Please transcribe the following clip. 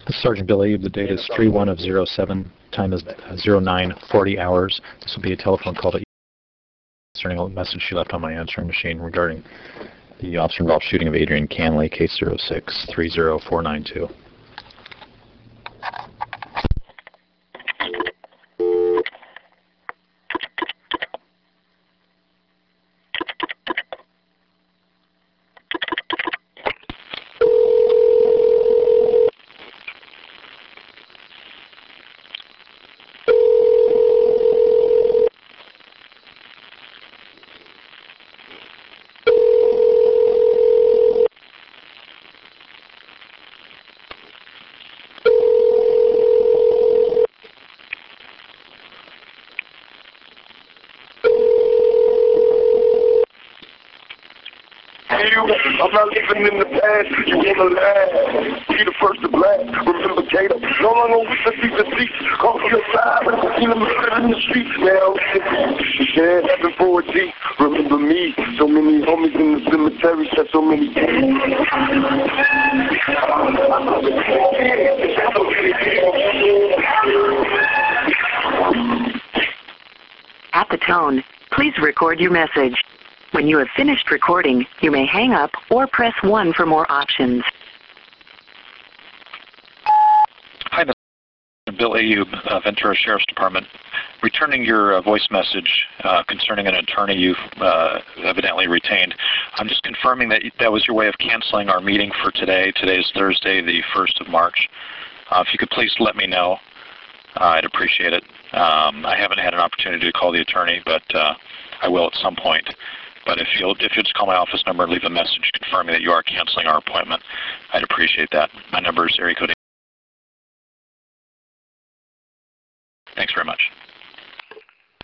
This is Sergeant Bill Abe. The date is 3/1 of 07. Time is 09:40 hours. This will be a telephone call to concerning a message she left on my answering machine regarding the officer-involved shooting of Adrian Canley, case 06-30492. I'm not living in the past, you wanna laugh. Be the first to black, remember Gator. No longer with the seat to seat, off your side. Seen them in the streets, now yeah, heaven for a G. Remember me, so many homies in the cemetery, said so many At the tone, please record your message. When you have finished recording, you may hang up or press 1 for more options. Hi, this is Bill Ayub, Ventura Sheriff's Department. Returning your voice message concerning an attorney you've evidently retained. I'm just confirming that that was your way of canceling our meeting for today. Today is Thursday, the 1st of March. If you could please let me know, I'd appreciate it. I haven't had an opportunity to call the attorney, but I will at some point. But if you'll just call my office number and leave a message confirming that you are canceling our appointment, I'd appreciate that. My number is area code 8. Thanks very much.